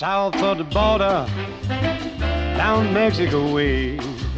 south of the border, down Mexico way.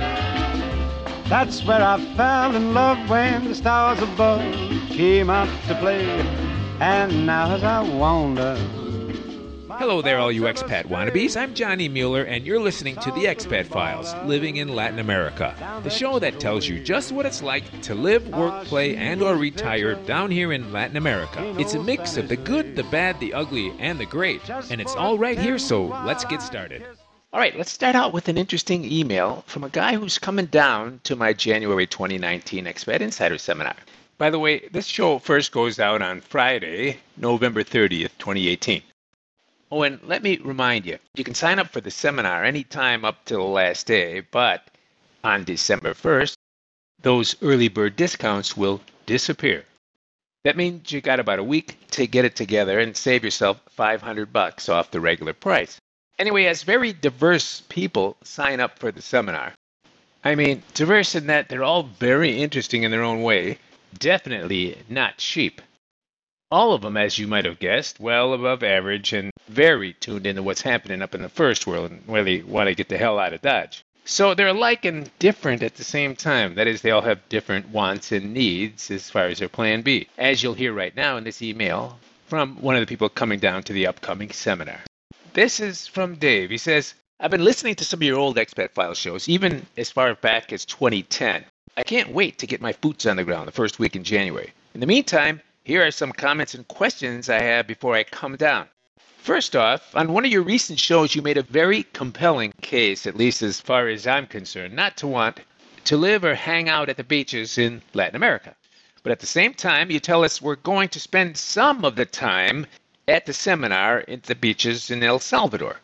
That's where I fell in love when the stars above came out to play. And now as I wander. Hello there, all you expat wannabes. I'm Johnny Mueller, and you're listening to The Expat Files, Living in Latin America, the show that tells you just what it's like to live, work, play, and or retire down here in Latin America. It's a mix of the good, the bad, the ugly, and the great, and it's all right here, so let's get started. All right, let's start out with an interesting email from a guy who's coming down to my January 2019 Expat Insider Seminar. By the way, this show first goes out on Friday, November 30th, 2018. Oh, and let me remind you, you can sign up for the seminar anytime up till the last day, but on December 1st, those early bird discounts will disappear. That means you got about a week to get it together and save yourself $500 off the regular price. Anyway, as very diverse people sign up for the seminar, I mean, diverse in that they're all very interesting in their own way, definitely not cheap. All of them, as you might have guessed, well above average and very tuned into what's happening up in the first world and really want to get the hell out of Dodge. So they're alike and different at the same time. That is, they all have different wants and needs as far as their plan B, as you'll hear right now in this email from one of the people coming down to the upcoming seminar. This is from Dave. He says, I've been listening to some of your old Expat File shows, even as far back as 2010. I can't wait to get my boots on the ground the first week in January. In the meantime, here are some comments and questions I have before I come down. First off, on one of your recent shows, you made a very compelling case, at least as far as I'm concerned, not to want to live or hang out at the beaches in Latin America. But at the same time, you tell us we're going to spend some of the time at the seminar at the beaches in El Salvador.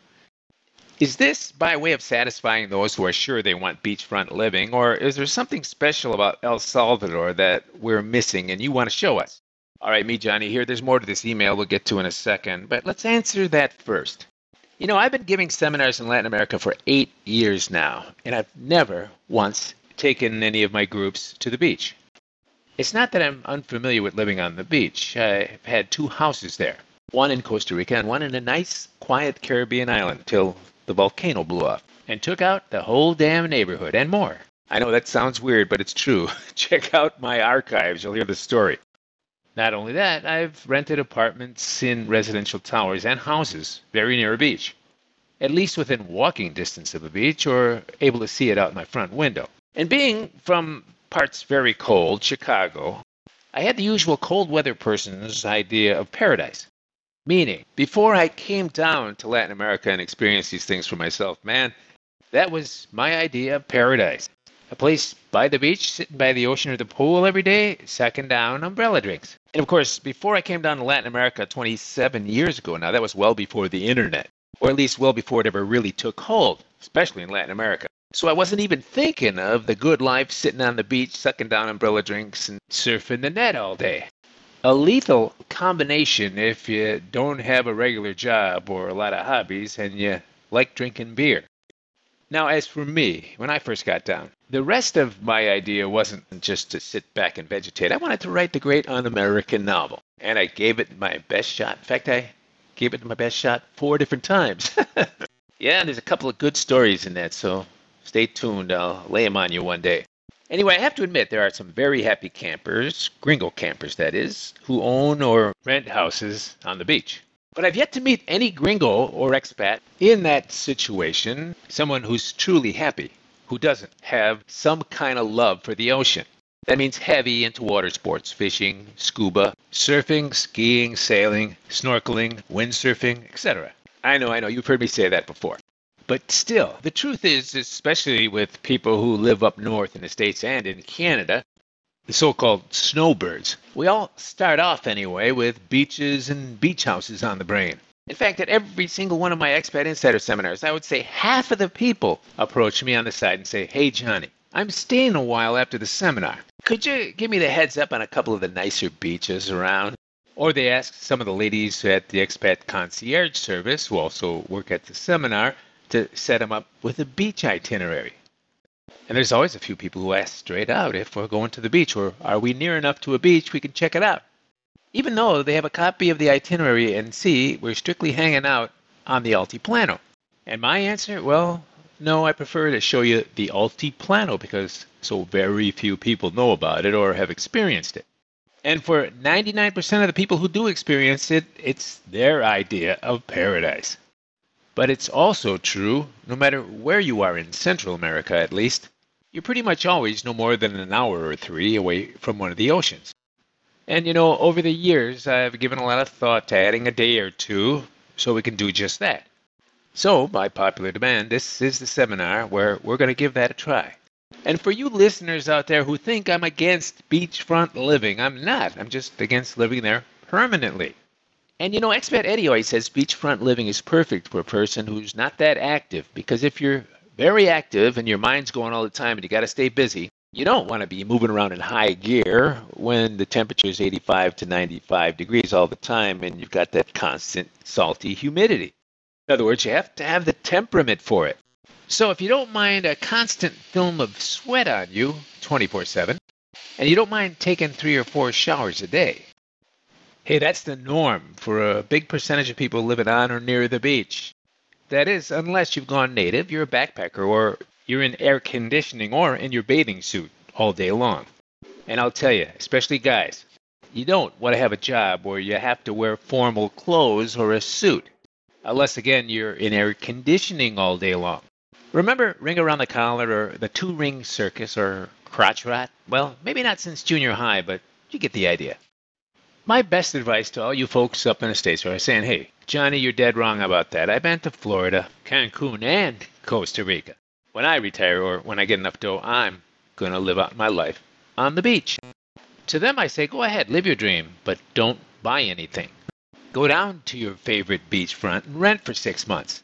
Is this by way of satisfying those who are sure they want beachfront living, or is there something special about El Salvador that we're missing and you want to show us? All right, me, Johnny, here. There's more to this email we'll get to in a second, but let's answer that first. You know, I've been giving seminars in Latin America for 8 years now, and I've never once taken any of my groups to the beach. It's not that I'm unfamiliar with living on the beach. I've had 2 houses there, one in Costa Rica and one in a nice, quiet Caribbean island till the volcano blew off and took out the whole damn neighborhood and more. I know that sounds weird, but it's true. Check out my archives. You'll hear the story. Not only that, I've rented apartments in residential towers and houses very near a beach, at least within walking distance of a beach or able to see it out my front window. And being from parts very cold, Chicago, I had the usual cold weather person's idea of paradise. Meaning, before I came down to Latin America and experienced these things for myself, man, that was my idea of paradise. A place by the beach, sitting by the ocean or the pool every day, sucking down umbrella drinks. And of course, before I came down to Latin America 27 years ago now, that was well before the internet, or at least well before it ever really took hold, especially in Latin America. So I wasn't even thinking of the good life sitting on the beach, sucking down umbrella drinks and surfing the net all day. A lethal combination if you don't have a regular job or a lot of hobbies and you like drinking beer. Now, as for me, when I first got down, the rest of my idea wasn't just to sit back and vegetate. I wanted to write the great un-American novel, and I gave it my best shot. In fact, I gave it my best shot 4 different times. Yeah, and there's a couple of good stories in that, so stay tuned. I'll lay them on you one day. Anyway, I have to admit there are some very happy campers, gringo campers that is, who own or rent houses on the beach. But I've yet to meet any gringo or expat in that situation, someone who's truly happy, who doesn't have some kind of love for the ocean. That means heavy into water sports, fishing, scuba, surfing, skiing, sailing, snorkeling, windsurfing, etc. I know, you've heard me say that before. But still, the truth is, especially with people who live up north in the States and in Canada, the so-called snowbirds, we all start off anyway with beaches and beach houses on the brain. In fact, at every single one of my Expat Insider seminars, I would say half of the people approach me on the side and say, "Hey, Johnny, I'm staying a while after the seminar. Could you give me the heads up on a couple of the nicer beaches around?" Or they ask some of the ladies at the Expat Concierge Service, who also work at the seminar, to set them up with a beach itinerary. And there's always a few people who ask straight out if we're going to the beach or are we near enough to a beach we can check it out. Even though they have a copy of the itinerary and see we're strictly hanging out on the Altiplano. And my answer, well, no, I prefer to show you the Altiplano because so very few people know about it or have experienced it. And for 99% of the people who do experience it, it's their idea of paradise. But it's also true, no matter where you are in Central America at least, you're pretty much always no more than an hour or three away from one of the oceans. And over the years, I've given a lot of thought to adding a day or two so we can do just that. So, by popular demand, this is the seminar where we're going to give that a try. And for you listeners out there who think I'm against beachfront living, I'm not. I'm just against living there permanently. And Expat Eddie always says beachfront living is perfect for a person who's not that active, because if you're very active and your mind's going all the time and you got to stay busy, you don't want to be moving around in high gear when the temperature is 85 to 95 degrees all the time and you've got that constant salty humidity. In other words, you have to have the temperament for it. So if you don't mind a constant film of sweat on you 24/7, and you don't mind taking 3 or 4 showers a day, hey, that's the norm for a big percentage of people living on or near the beach. That is, unless you've gone native, you're a backpacker, or you're in air conditioning or in your bathing suit all day long. And I'll tell you, especially guys, you don't want to have a job where you have to wear formal clothes or a suit. Unless, again, you're in air conditioning all day long. Remember Ring Around the Collar or the 2-ring circus or crotch rot? Well, maybe not since junior high, but you get the idea. My best advice to all you folks up in the States are saying, hey, Johnny, you're dead wrong about that. I've been to Florida, Cancun, and Costa Rica. When I retire or when I get enough dough, I'm going to live out my life on the beach. To them, I say, go ahead, live your dream, but don't buy anything. Go down to your favorite beachfront and rent for 6 months.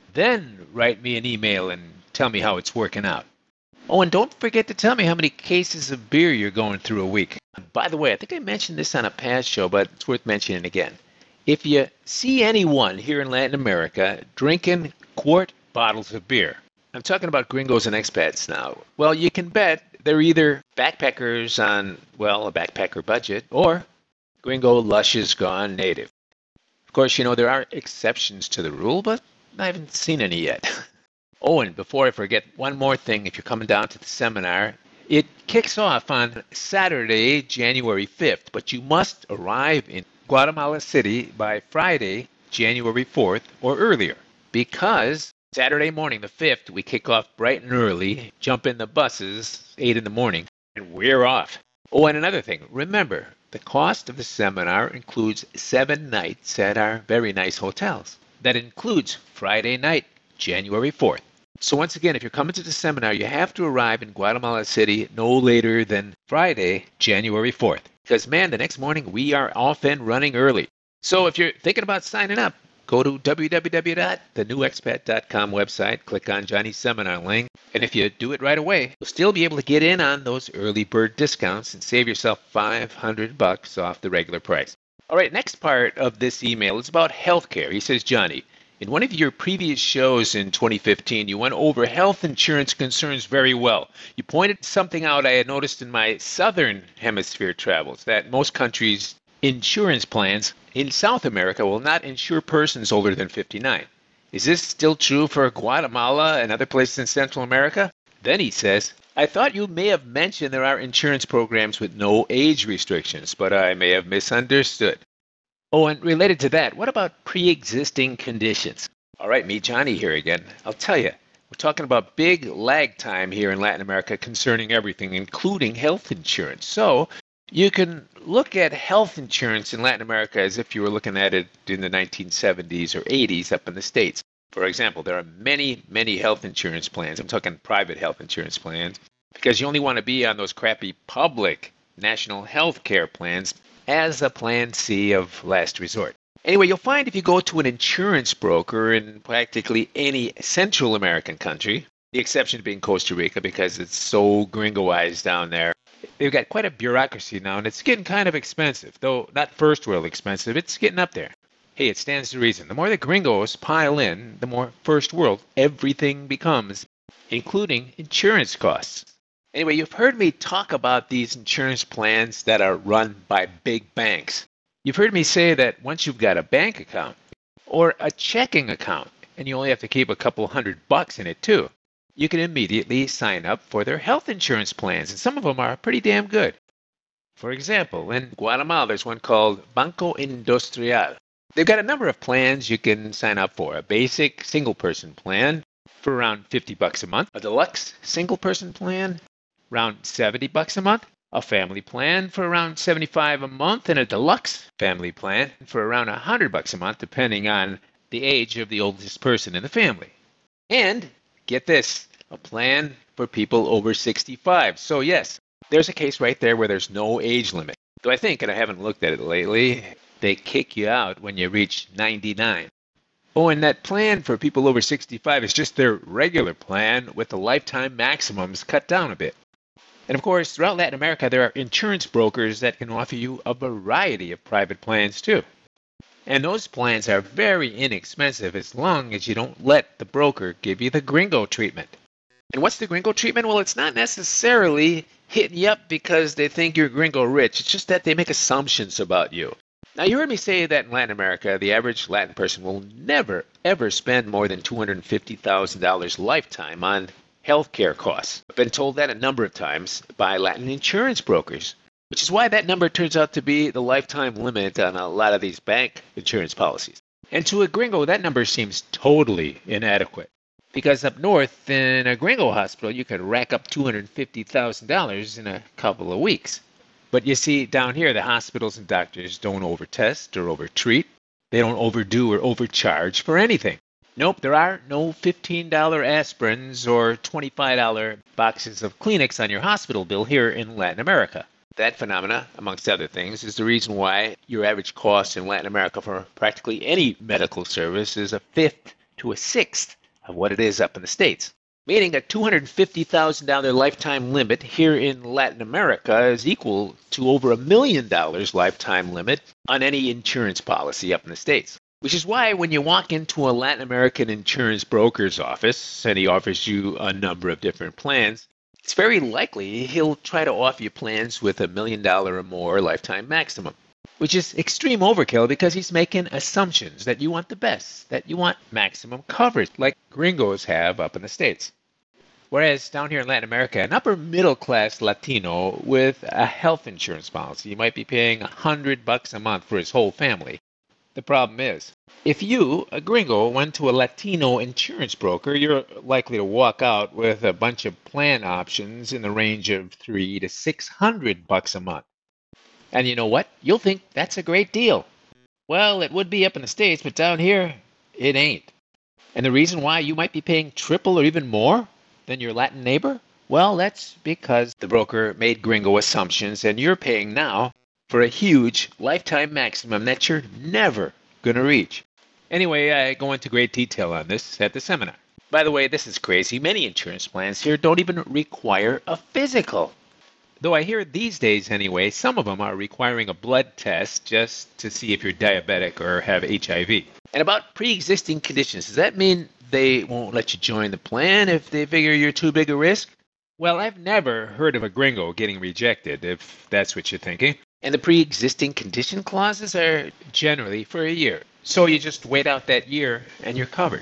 Then write me an email and tell me how it's working out. Oh, and don't forget to tell me how many cases of beer you're going through a week. By the way, I think I mentioned this on a past show, but it's worth mentioning again. If you see anyone here in Latin America drinking quart bottles of beer, I'm talking about gringos and expats now, well, you can bet they're either backpackers on, well, a backpacker budget, or gringo lushes gone native. Of course, there are exceptions to the rule, but I haven't seen any yet. Oh, and before I forget, one more thing. If you're coming down to the seminar, it kicks off on Saturday, January 5th, but you must arrive in Guatemala City by Friday, January 4th, or earlier, because Saturday morning, the 5th, we kick off bright and early, jump in the buses, 8 in the morning, and we're off. Oh, and another thing, remember, the cost of the seminar includes 7 nights at our very nice hotels. That includes Friday night, January 4th. So once again, if you're coming to the seminar, you have to arrive in Guatemala City no later than Friday, January 4th. Because, man, the next morning we are off and running early. So if you're thinking about signing up, go to www.thenewexpat.com website, click on Johnny's seminar link, and if you do it right away, you'll still be able to get in on those early bird discounts and save yourself $500 off the regular price. All right, next part of this email is about healthcare. He says, Johnny, in one of your previous shows in 2015, you went over health insurance concerns very well. You pointed something out I had noticed in my southern hemisphere travels, that most countries' insurance plans in South America will not insure persons older than 59. Is this still true for Guatemala and other places in Central America? Then he says, I thought you may have mentioned there are insurance programs with no age restrictions, but I may have misunderstood. Oh, and related to that, what about pre-existing conditions? All right, me, Johnny, here again. I'll tell you, we're talking about big lag time here in Latin America concerning everything, including health insurance. So you can look at health insurance in Latin America as if you were looking at it in the 1970s or 80s up in the States. For example, there are many, many health insurance plans. I'm talking private health insurance plans, because you only want to be on those crappy public national health care plans as a plan C of last resort. Anyway, you'll find if you go to an insurance broker in practically any Central American country, the exception being Costa Rica because it's so gringoized down there, they've got quite a bureaucracy now, and it's getting kind of expensive. Though not first world expensive, it's getting up there. Hey, it stands to reason. The more the gringos pile in, the more first world everything becomes, including insurance costs. Anyway, you've heard me talk about these insurance plans that are run by big banks. You've heard me say that once you've got a bank account, or a checking account, and you only have to keep a couple $100 in it too. You can immediately sign up for their health insurance plans, and some of them are pretty damn good. For example, in Guatemala, there's one called Banco Industrial. They've got a number of plans you can sign up for. A basic single-person plan for around $50 a month. A deluxe single-person plan, around $70 a month. A family plan for around $75 a month, and a deluxe family plan for around $100 a month, depending on the age of the oldest person in the family. And get this, a plan for people over 65. So yes, there's a case right there where there's no age limit. Though I think, and I haven't looked at it lately, they kick you out when you reach 99. Oh, and that plan for people over 65 is just their regular plan with the lifetime maximums cut down a bit. And of course, throughout Latin America, there are insurance brokers that can offer you a variety of private plans too. And those plans are very inexpensive as long as you don't let the broker give you the gringo treatment. And what's the gringo treatment? Well, it's not necessarily hitting you up because they think you're gringo rich. It's just that they make assumptions about you. Now, you heard me say that in Latin America, the average Latin person will never, ever spend more than $250,000 lifetime on healthcare costs. I've been told that a number of times by Latin insurance brokers, which is why that number turns out to be the lifetime limit on a lot of these bank insurance policies. And to a gringo, that number seems totally inadequate. Because up north, in a gringo hospital, you could rack up $250,000 in a couple of weeks. But you see, down here, the hospitals and doctors don't overtest or overtreat. They don't overdo or overcharge for anything. Nope, there are no $15 aspirins or $25 boxes of Kleenex on your hospital bill here in Latin America. That phenomena, amongst other things, is the reason why your average cost in Latin America for practically any medical service is a fifth to a sixth of what it is up in the States. Meaning a $250,000 lifetime limit here in Latin America is equal to over $1 million lifetime limit on any insurance policy up in the States. Which is why when you walk into a Latin American insurance broker's office and he offers you a number of different plans, it's very likely he'll try to offer you plans with $1 million or more lifetime maximum, which is extreme overkill because he's making assumptions that you want the best, that you want maximum coverage, like gringos have up in the States. Whereas down here in Latin America, an upper middle class Latino with a health insurance policy might be paying $100 a month for his whole family. The problem is, if you, a gringo, went to a Latino insurance broker, you're likely to walk out with a bunch of plan options in the range of $300 to $600 a month. And you know what? You'll think that's a great deal. Well, it would be up in the States, but down here, it ain't. And the reason why you might be paying triple or even more than your Latin neighbor? Well, that's because the broker made gringo assumptions and you're paying now for a huge lifetime maximum that you're never going to reach. Anyway, I go into great detail on this at the seminar. By the way, this is crazy. Many insurance plans here don't even require a physical. Though I hear these days anyway, some of them are requiring a blood test just to see if you're diabetic or have HIV. And about pre-existing conditions, does that mean they won't let you join the plan if they figure you're too big a risk? Well, I've never heard of a gringo getting rejected, if that's what you're thinking. And the pre-existing condition clauses are generally for a year. So you just wait out that year and you're covered.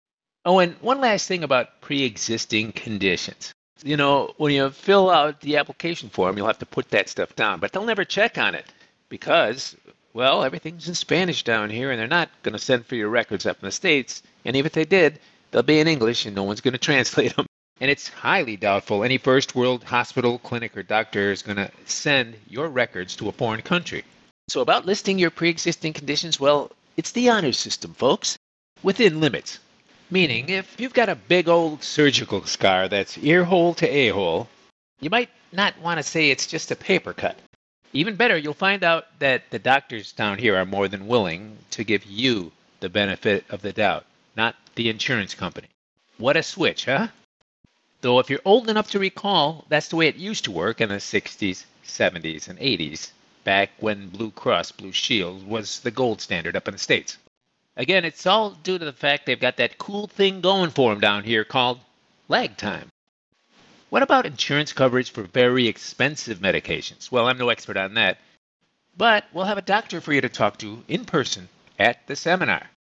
Oh, and one last thing about pre-existing conditions. You know, when you fill out the application form, you'll have to put that stuff down. But they'll never check on it because, well, everything's in Spanish down here and they're not going to send for your records up in the States. And even if they did, they'll be in English and no one's going to translate them. And it's highly doubtful any first world hospital, clinic, or doctor is going to send your records to a foreign country. So about listing your pre-existing conditions, well, it's the honor system, folks, within limits. Meaning, if you've got a big old surgical scar that's ear hole to a-hole, you might not want to say it's just a paper cut. Even better, you'll find out that the doctors down here are more than willing to give you the benefit of the doubt, not the insurance company. What a switch, huh? Though if you're old enough to recall, that's the way it used to work in the 60s, 70s, and 80s, back when Blue Cross Blue Shield was the gold standard up in the States. Again, it's all due to the fact they've got that cool thing going for them down here called lag time. What about insurance coverage for very expensive medications? Well, I'm no expert on that, but we'll have a doctor for you to talk to in person at the seminar.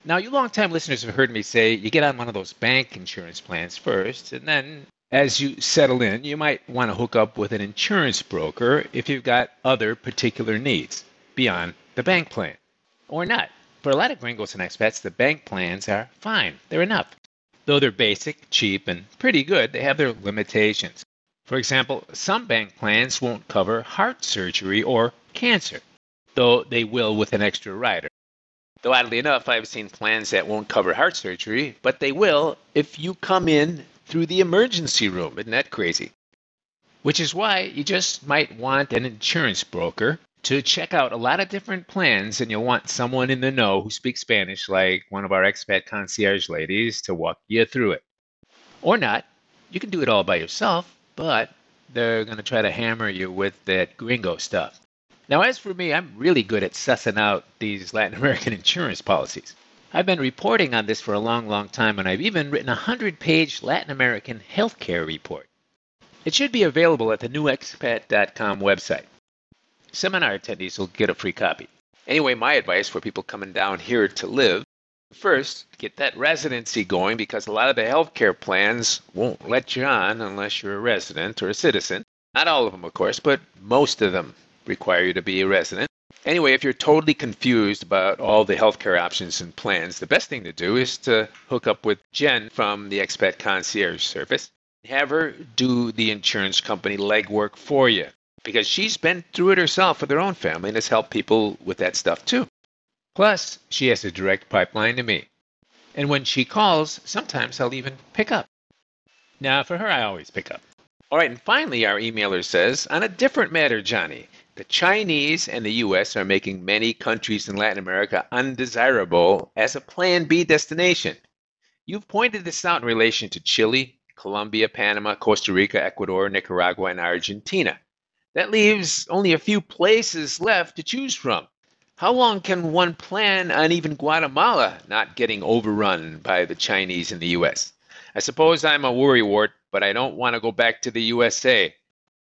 Now, you longtime listeners have heard me say you get on one of those bank insurance plans first, and then as you settle in, you might want to hook up with an insurance broker if you've got other particular needs beyond the bank plan. Or not. For a lot of gringos and expats, the bank plans are fine. They're enough. Though they're basic, cheap, and pretty good, they have their limitations. For example, some bank plans won't cover heart surgery or cancer, though they will with an extra rider. Though oddly enough, I've seen plans that won't cover heart surgery, but they will if you come in through the emergency room. Isn't that crazy? Which is why you just might want an insurance broker to check out a lot of different plans, and you'll want someone in the know who speaks Spanish, like one of our expat concierge ladies, to walk you through it. Or not. You can do it all by yourself, but they're going to try to hammer you with that gringo stuff. Now, as for me, I'm really good at sussing out these Latin American insurance policies. I've been reporting on this for a long, long time, and I've even written a 100-page Latin American healthcare report. It should be available at the newexpat.com website. Seminar attendees will get a free copy. Anyway, my advice for people coming down here to live, first, get that residency going, because a lot of the healthcare plans won't let you on unless you're a resident or a citizen. Not all of them, of course, but most of them require you to be a resident. Anyway, if you're totally confused about all the healthcare options and plans, the best thing to do is to hook up with Jen from the Expat Concierge Service. Have her do the insurance company legwork for you, because she's been through it herself with her own family and has helped people with that stuff too. Plus, she has a direct pipeline to me. And when she calls, sometimes I'll even pick up. Now, for her, I always pick up. All right, and finally, our emailer says, on a different matter, Johnny, the Chinese and the U.S. are making many countries in Latin America undesirable as a Plan B destination. You've pointed this out in relation to Chile, Colombia, Panama, Costa Rica, Ecuador, Nicaragua, and Argentina. That leaves only a few places left to choose from. How long can one plan on even Guatemala not getting overrun by the Chinese and the U.S.? I suppose I'm a worrywart, but I don't want to go back to the USA.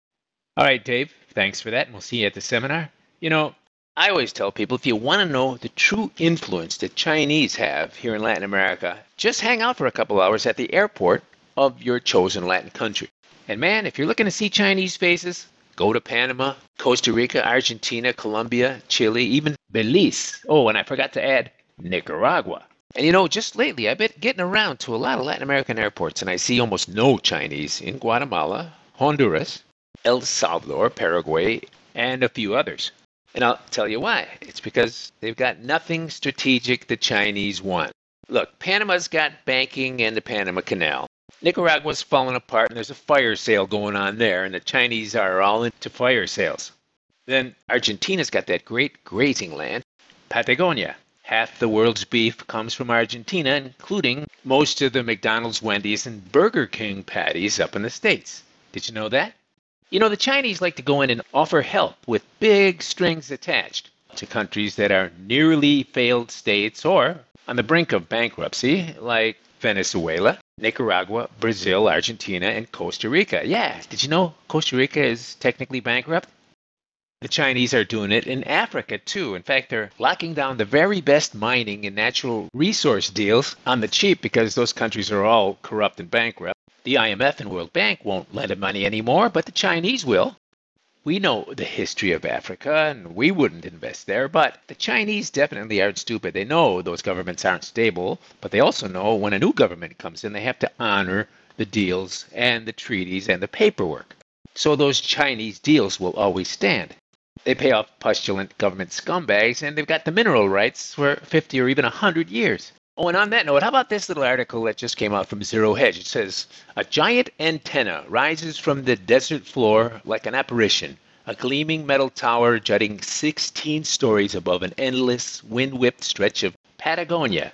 All right, Dave, thanks for that, and we'll see you at the seminar. You know, I always tell people, if you want to know the true influence the Chinese have here in Latin America, just hang out for a couple hours at the airport of your chosen Latin country. And man, if you're looking to see Chinese faces, go to Panama, Costa Rica, Argentina, Colombia, Chile, even Belize. Oh, and I forgot to add Nicaragua. And you know, just lately, I've been getting around to a lot of Latin American airports, and I see almost no Chinese in Guatemala, Honduras, El Salvador, Paraguay, and a few others. And I'll tell you why. It's because they've got nothing strategic the Chinese want. Look, Panama's got banking and the Panama Canal. Nicaragua's falling apart, and there's a fire sale going on there, and the Chinese are all into fire sales. Then Argentina's got that great grazing land, Patagonia. Half the world's beef comes from Argentina, including most of the McDonald's, Wendy's, and Burger King patties up in the States. Did you know that? You know, the Chinese like to go in and offer help with big strings attached to countries that are nearly failed states or on the brink of bankruptcy, like Venezuela, Nicaragua, Brazil, Argentina, and Costa Rica. Yeah, did you know Costa Rica is technically bankrupt? The Chinese are doing it in Africa, too. In fact, they're locking down the very best mining and natural resource deals on the cheap because those countries are all corrupt and bankrupt. The IMF and World Bank won't lend them money anymore, but the Chinese will. We know the history of Africa, and we wouldn't invest there, but the Chinese definitely aren't stupid. They know those governments aren't stable, but they also know when a new government comes in, they have to honor the deals and the treaties and the paperwork. So those Chinese deals will always stand. They pay off postulant government scumbags, and they've got the mineral rights for 50 or even 100 years. Oh, and on that note, how about this little article that just came out from Zero Hedge? It says, a giant antenna rises from the desert floor like an apparition, a gleaming metal tower jutting 16 stories above an endless, wind-whipped stretch of Patagonia.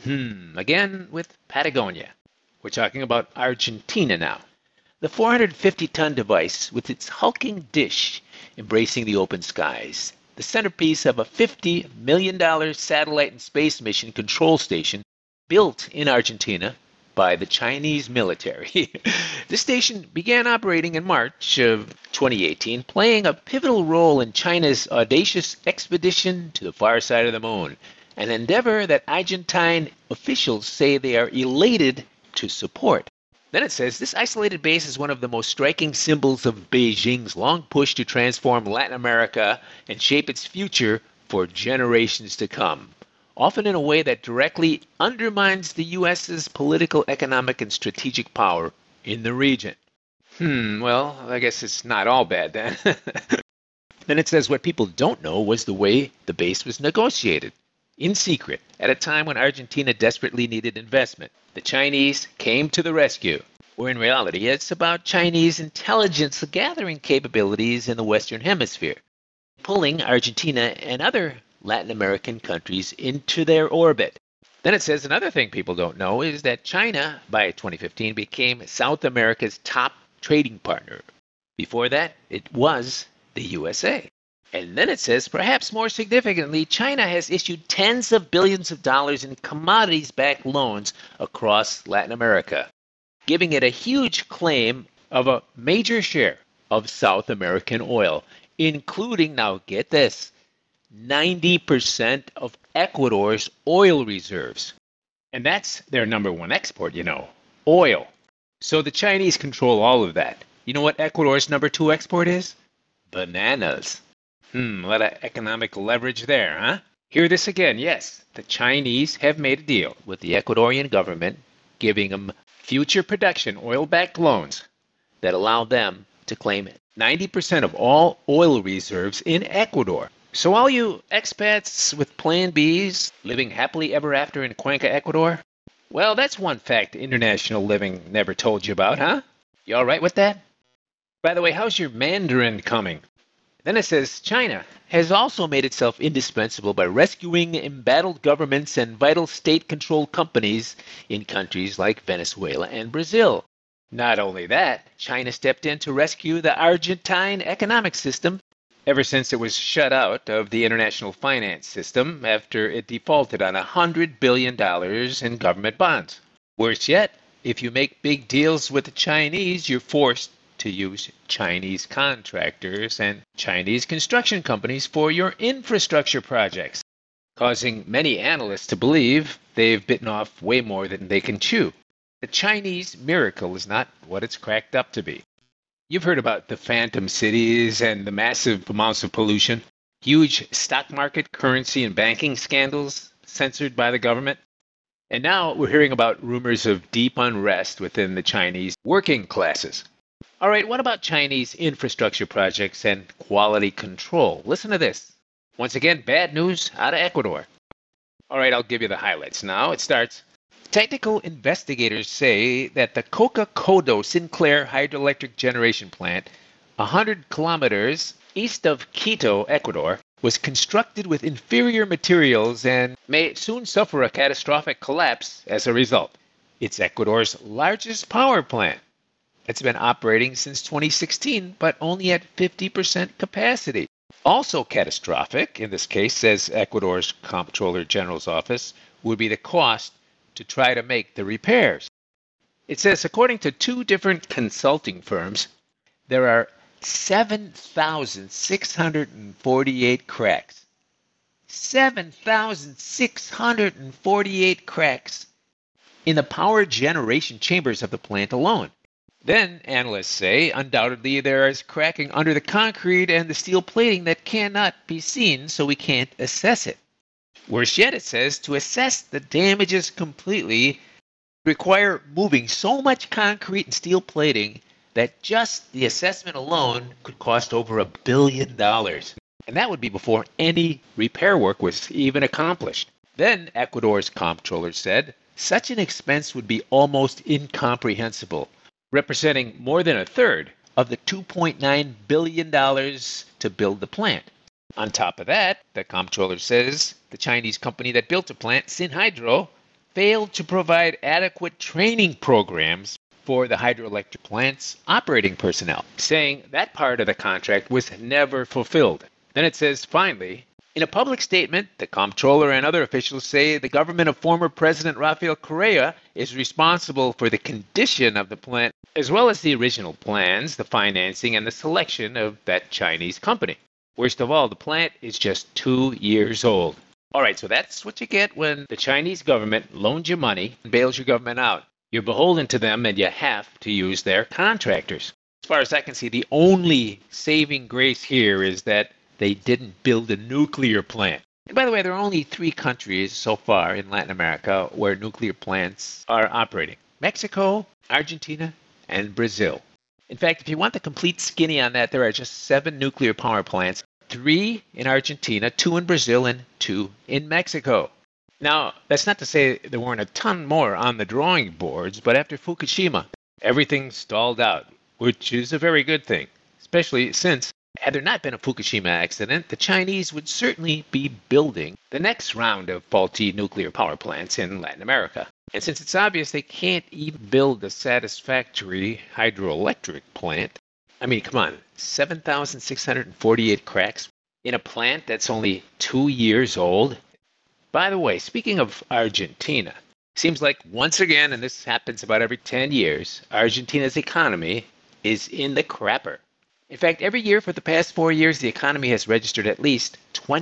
Again with Patagonia. We're talking about Argentina now. The 450-ton device with its hulking dish embracing the open skies, the centerpiece of a $50 million satellite and space mission control station built in Argentina by the Chinese military. This station began operating in March of 2018, playing a pivotal role in China's audacious expedition to the far side of the moon. an endeavor that Argentine officials say they are elated to support. Then it says this isolated base is one of the most striking symbols of Beijing's long push to transform Latin America and shape its future for generations to come, often in a way that directly undermines the U.S.'s political, economic, and strategic power in the region. Well, I guess it's not all bad then. Then it says what people don't know was the way the base was negotiated. In secret, at a time when Argentina desperately needed investment, the Chinese came to the rescue. Where in reality, it's about Chinese intelligence gathering capabilities in the Western Hemisphere, pulling Argentina and other Latin American countries into their orbit. Then it says another thing people don't know is that China, by 2015, became South America's top trading partner. Before that, it was the USA. And then it says, perhaps more significantly, China has issued tens of billions of dollars in commodities-backed loans across Latin America, giving it a huge claim of a major share of South American oil, including, now get this, 90% of Ecuador's oil reserves. And that's their number one export, oil. So the Chinese control all of that. You know what Ecuador's number two export is? Bananas. A lot of economic leverage there, huh? Hear this again. Yes, the Chinese have made a deal with the Ecuadorian government, giving them future production oil-backed loans that allow them to claim 90% of all oil reserves in Ecuador. So all you expats with Plan Bs living happily ever after in Cuenca, Ecuador, well, that's one fact international living never told you about, huh? You all right with that? By the way, how's your Mandarin coming? Then it says China has also made itself indispensable by rescuing embattled governments and vital state-controlled companies in countries like Venezuela and Brazil. Not only that, China stepped in to rescue the Argentine economic system ever since it was shut out of the international finance system after it defaulted on $100 billion in government bonds. Worse yet, if you make big deals with the Chinese, you're forced to use Chinese contractors and Chinese construction companies for your infrastructure projects, causing many analysts to believe they've bitten off way more than they can chew. The Chinese miracle is not what it's cracked up to be. You've heard about the phantom cities and the massive amounts of pollution, huge stock market, currency, and banking scandals censored by the government. And now we're hearing about rumors of deep unrest within the Chinese working classes. All right, what about Chinese infrastructure projects and quality control? Listen to this. Once again, bad news out of Ecuador. All right, I'll give you the highlights now. It starts, technical investigators say that the Coca-Codo Sinclair hydroelectric generation plant, 100 kilometers east of Quito, Ecuador, was constructed with inferior materials and may soon suffer a catastrophic collapse as a result. It's Ecuador's largest power plant. It's been operating since 2016, but only at 50% capacity. Also catastrophic, in this case, says Ecuador's Comptroller General's office, would be the cost to try to make the repairs. It says, according to two different consulting firms, there are 7,648 cracks. 7,648 cracks in the power generation chambers of the plant alone. Then, analysts say, undoubtedly there is cracking under the concrete and the steel plating that cannot be seen, so we can't assess it. Worse yet, it says, to assess the damages completely require moving so much concrete and steel plating that just the assessment alone could cost over $1 billion. And that would be before any repair work was even accomplished. Then, Ecuador's comptroller said, such an expense would be almost incomprehensible, representing more than a third of the $2.9 billion to build the plant. On top of that, the comptroller says the Chinese company that built the plant, Sinhydro, failed to provide adequate training programs for the hydroelectric plant's operating personnel, saying that part of the contract was never fulfilled. Then it says, finally, in a public statement, the comptroller and other officials say the government of former President Rafael Correa is responsible for the condition of the plant, as well as the original plans, the financing, and the selection of that Chinese company. Worst of all, the plant is just 2 years old. All right, so that's what you get when the Chinese government loans you money and bails your government out. You're beholden to them and you have to use their contractors. As far as I can see, the only saving grace here is that they didn't build a nuclear plant. And by the way, there are only 3 countries so far in Latin America where nuclear plants are operating: Mexico, Argentina, and Brazil. In fact, if you want the complete skinny on that, there are just 7 nuclear power plants, 3 in Argentina, 2 in Brazil, and 2 in Mexico. Now, that's not to say there weren't a ton more on the drawing boards, but after Fukushima, everything stalled out, which is a very good thing, especially since, had there not been a Fukushima accident, the Chinese would certainly be building the next round of faulty nuclear power plants in Latin America. And since it's obvious they can't even build a satisfactory hydroelectric plant, I mean, come on, 7,648 cracks in a plant that's only 2 years old? By the way, speaking of Argentina, seems like once again, and this happens about every 10 years, Argentina's economy is in the crapper. In fact, every year for the past 4 years, the economy has registered at least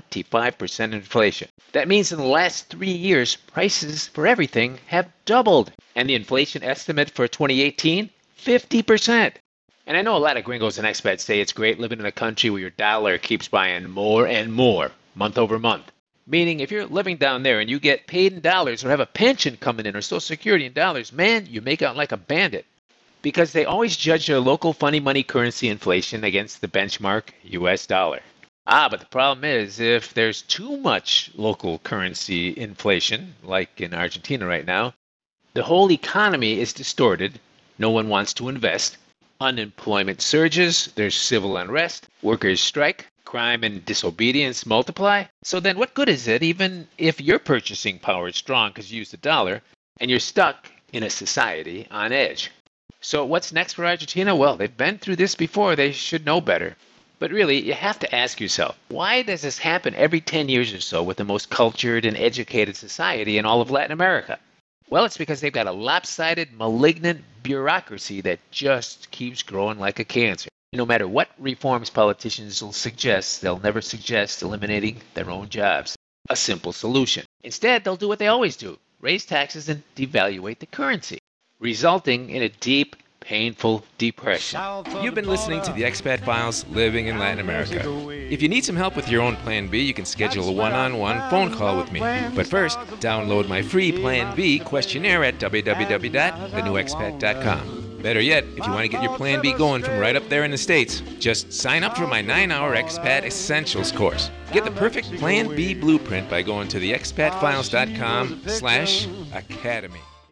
25% inflation. That means in the last 3 years, prices for everything have doubled. And the inflation estimate for 2018, 50%. And I know a lot of gringos and expats say it's great living in a country where your dollar keeps buying more and more, month over month. Meaning, if you're living down there and you get paid in dollars or have a pension coming in or Social Security in dollars, man, you make out like a bandit. Because they always judge their local funny money currency inflation against the benchmark US dollar. But the problem is, if there's too much local currency inflation, like in Argentina right now, the whole economy is distorted, no one wants to invest, unemployment surges, there's civil unrest, workers strike, crime and disobedience multiply. So then what good is it even if your purchasing power is strong because you use the dollar and you're stuck in a society on edge? So what's next for Argentina? Well, they've been through this before. They should know better. But really, you have to ask yourself, why does this happen every 10 years or so with the most cultured and educated society in all of Latin America? Well, it's because they've got a lopsided, malignant bureaucracy that just keeps growing like a cancer. No matter what reforms politicians will suggest, they'll never suggest eliminating their own jobs. A simple solution. Instead, they'll do what they always do, raise taxes and devaluate the currency, resulting in a deep, painful depression. You've been listening to the Expat Files, Living in Latin America. If you need some help with your own Plan B, you can schedule a one-on-one phone call with me. But first, download my free Plan B questionnaire at www.thenewexpat.com. Better yet, if you want to get your Plan B going from right up there in the States, just sign up for my 9-hour Expat Essentials course. Get the perfect Plan B blueprint by going to theexpatfiles.com/academy.